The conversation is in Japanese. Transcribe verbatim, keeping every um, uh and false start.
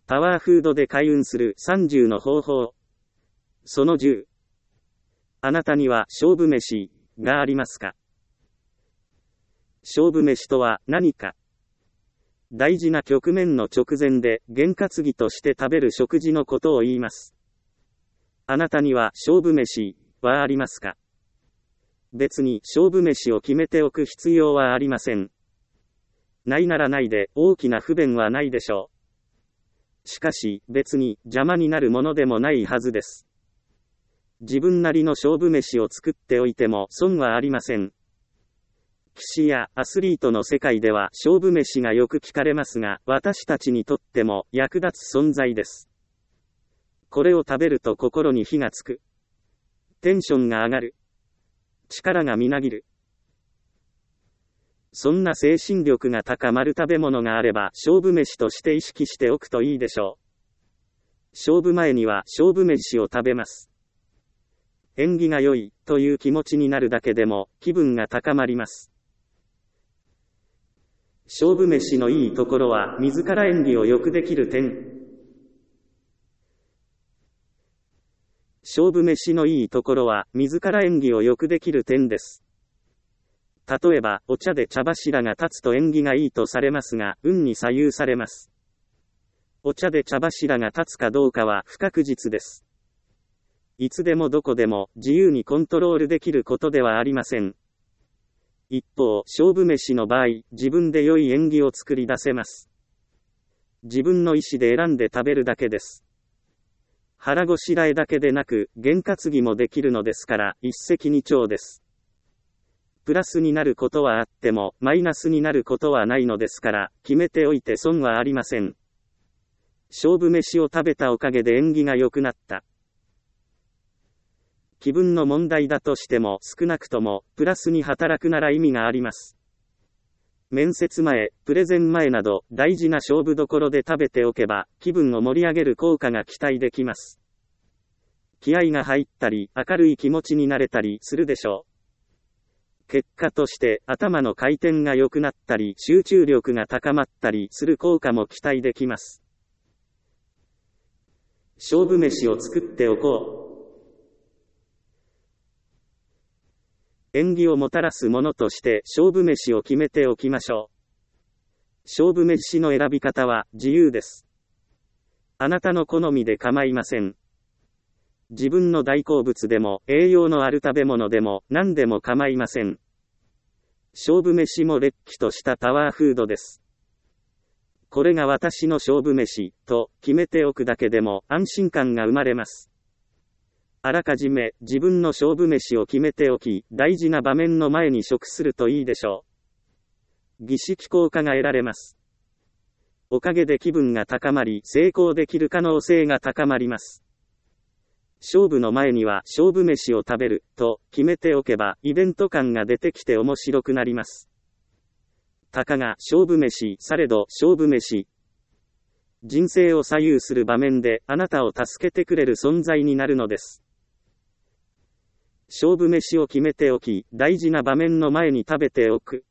パワーフードで開運するさんじゅうの方法。そのじゅう。あなたには勝負飯がありますか？勝負飯とは何か。大事な局面の直前で験担ぎとして食べる食事のことを言います。あなたには勝負飯はありますか？別に勝負飯を決めておく必要はありません。ないならないで大きな不便はないでしょう。しかし別に邪魔になるものでもないはずです。自分なりの勝負飯を作っておいても損はありません。棋士やアスリートの世界では勝負飯がよく聞かれますが、私たちにとっても役立つ存在です。これを食べると心に火がつく。テンションが上がる。力がみなぎる。そんな精神力が高まる食べ物があれば勝負飯として意識しておくといいでしょう。勝負前には勝負飯を食べます。縁起が良いという気持ちになるだけでも気分が高まります。勝負飯のいいところは自ら縁起を良くできる点。勝負飯のいいところは自ら縁起を良くできる点です。例えばお茶で茶柱が立つと縁起がいいとされますが、運に左右されます。お茶で茶柱が立つかどうかは不確実です。いつでもどこでも自由にコントロールできることではありません。一方、勝負飯の場合、自分で良い縁起を作り出せます。自分の意思で選んで食べるだけです。腹ごしらえだけでなく、験担ぎもできるのですから、一石二鳥です。プラスになることはあっても、マイナスになることはないのですから、決めておいて損はありません。勝負飯を食べたおかげで縁起が良くなった。気分の問題だとしても少なくともプラスに働くなら意味があります。面接前、プレゼン前など大事な勝負どころで食べておけば気分を盛り上げる効果が期待できます。気合が入ったり明るい気持ちになれたりするでしょう。結果として頭の回転が良くなったり集中力が高まったりする効果も期待できます。勝負飯を作っておこう。縁起をもたらすものとして勝負飯を決めておきましょう。勝負飯の選び方は自由です。あなたの好みで構いません。自分の大好物でも栄養のある食べ物でも何でも構いません。勝負飯もれっきとしたパワーフードです。これが私の勝負飯と決めておくだけでも安心感が生まれます。あらかじめ自分の勝負飯を決めておき、大事な場面の前に食するといいでしょう。儀式効果が得られます。おかげで気分が高まり、成功できる可能性が高まります。勝負の前には勝負飯を食べると決めておけば、イベント感が出てきて面白くなります。たかが勝負飯されど勝負飯。人生を左右する場面であなたを助けてくれる存在になるのです。勝負飯を決めておき、大事な場面の前に食べておく。